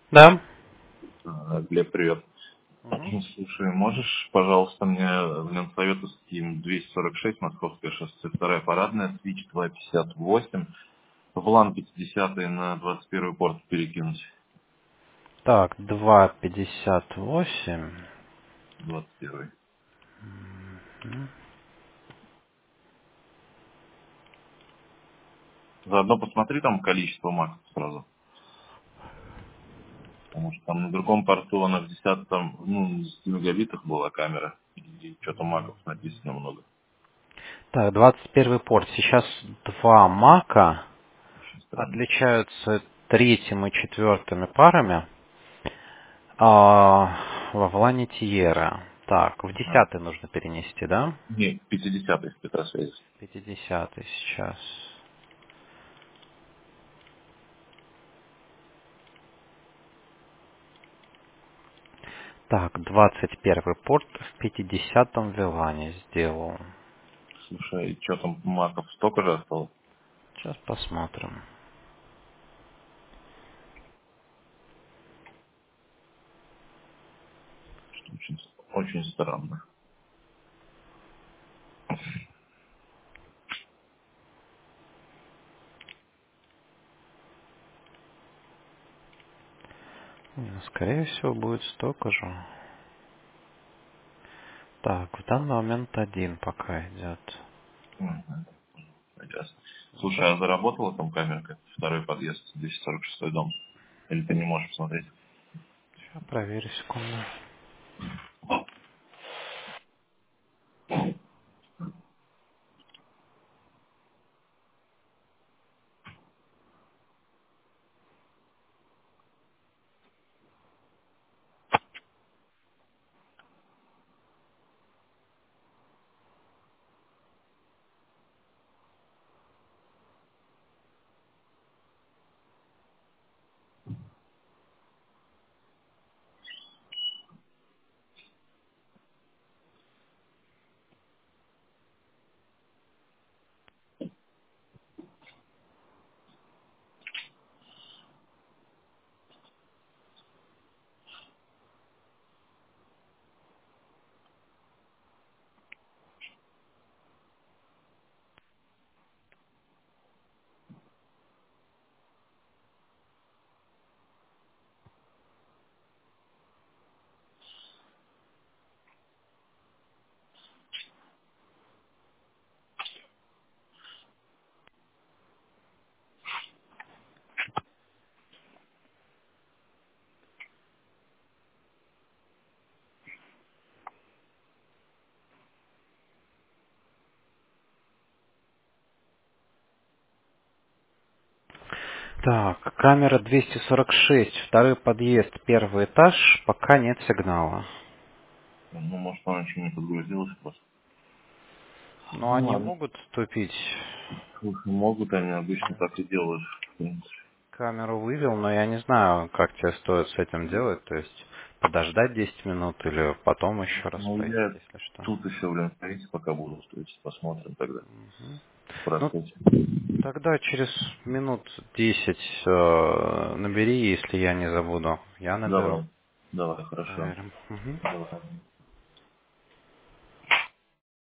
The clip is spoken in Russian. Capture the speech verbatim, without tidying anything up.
Да. А, Глеб, привет. Мгм. Слушай, можешь, пожалуйста, мне в Ленсовету Steam двести сорок шесть, Московское шоссе, вторая парадная, Switch два пятьдесят восемь, в лан пятьдесят на двадцать первый порт перекинуть? Так, два пятьдесят восемь. двадцать первый. Мгм. Заодно посмотри там количество максов сразу. Потому что там на другом порту она в десятом, ну, десяти мегабитах была камера. И что-то маков написано много. Так, двадцать первый порт. Сейчас два мака Очень странно. отличаются третьим и четвертыми парами а, во Влане Тиера. Так, в А, десятый нужно перенести, да? не, пятидесятый в Петросвязи. Пятидесятый сейчас. Так, двадцать первый порт в пятидесятом Вилане сделал. Слушай, что там маков столько же осталось? Сейчас посмотрим. Очень, очень странно. Ну, скорее всего, будет столько же. Так, в данный момент один пока идет. Мгм. Ясно. Ну-ка, Слушай, а заработала там камерка? Второй подъезд, двести сорок шестой дом. Или ты не можешь посмотреть? сейчас проверю секунду. Так, камера двести сорок шесть, второй подъезд, первый этаж, пока нет сигнала. Ну, может, она еще не подгрузилась просто. Но Ну они ладно. могут вступить. Слушай, могут, они обычно так и делают. В принципе. Камеру вывел, но я не знаю, как тебе стоит с этим делать. То есть подождать десять минут или потом еще раз Ну, пойти, я если что. тут еще, блин, стоите, пока буду, то есть посмотрим тогда. Мгм. В Ну, процессе. тогда через минут десять э, набери, если я не забуду. Я наберу. Давай. Давай, хорошо. Проверим. Мгм. Давай.